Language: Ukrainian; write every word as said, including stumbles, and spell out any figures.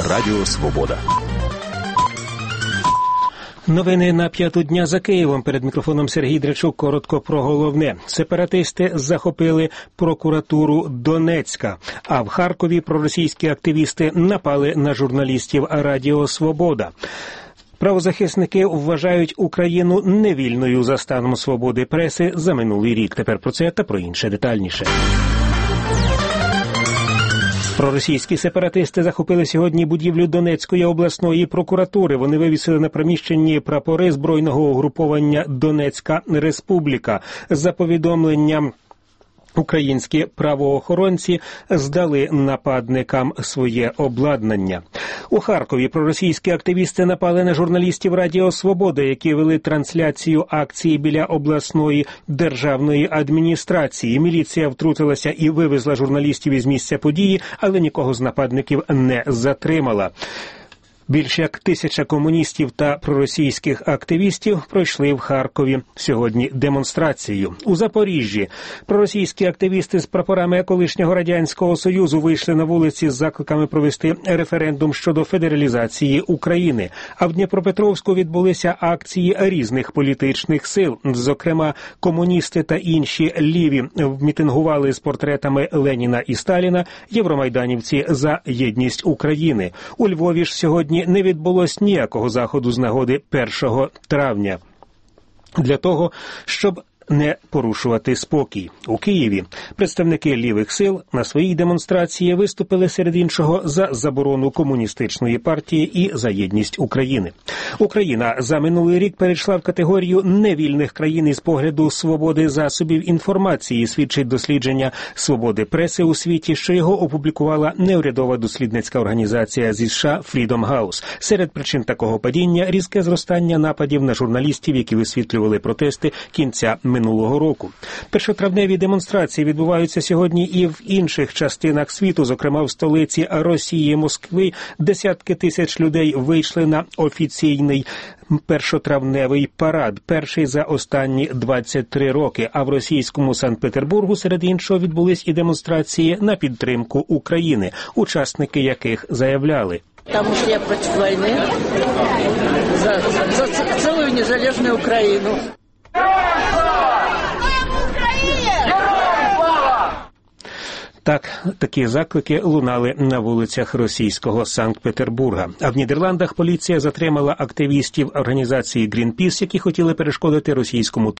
Радіо Свобода. Новини на п'яту дня за Києвом. Перед мікрофоном Сергій Драчук. Коротко про головне. Сепаратисти захопили прокуратуру Донецька, а в Харкові проросійські активісти напали на журналістів Радіо Свобода. Правозахисники вважають Україну невільною за станом свободи преси за минулий рік. Тепер про це та про інше детальніше. Проросійські сепаратисти захопили сьогодні будівлю Донецької обласної прокуратури. Вони вивісили на приміщенні прапори збройного угруповання «Донецька Республіка». За повідомленням, українські правоохоронці здали нападникам своє обладнання. У Харкові проросійські активісти напали на журналістів Радіо Свобода, які вели трансляцію акції біля обласної державної адміністрації. Міліція втрутилася і вивезла журналістів із місця події, але нікого з нападників не затримала. Більше як тисяча комуністів та проросійських активістів пройшли в Харкові сьогодні демонстрацію. У Запоріжжі проросійські активісти з прапорами колишнього Радянського Союзу вийшли на вулиці з закликами провести референдум щодо федералізації України. А в Дніпропетровську відбулися акції різних політичних сил. Зокрема, комуністи та інші ліві мітингували з портретами Леніна і Сталіна, євромайданівці за єдність України. У Львові ж сьогодні не відбулось ніякого заходу з нагоди першого травня. Для того, щоб не порушувати спокій. У Києві представники лівих сил на своїй демонстрації виступили серед іншого за заборону комуністичної партії і за єдність України. Україна за минулий рік перейшла в категорію невільних країн із погляду свободи засобів інформації, свідчить дослідження свободи преси у світі, що його опублікувала неурядова дослідницька організація зі США Freedom House. Серед причин такого падіння – різке зростання нападів на журналістів, які висвітлювали протести кінця минулого року. Першотравневі демонстрації відбуваються сьогодні і в інших частинах світу, зокрема в столиці Росії, Москви. Десятки тисяч людей вийшли на офіційний першотравневий парад, перший за останні двадцять три роки. А в російському Санкт-Петербургу, серед іншого, відбулись і демонстрації на підтримку України, учасники яких заявляли: Потому что я против войны, за, за, за целую незалежную Украину. Так, такі заклики лунали на вулицях російського Санкт-Петербурга. А в Нідерландах поліція затримала активістів організації Greenpeace, які хотіли перешкодити російському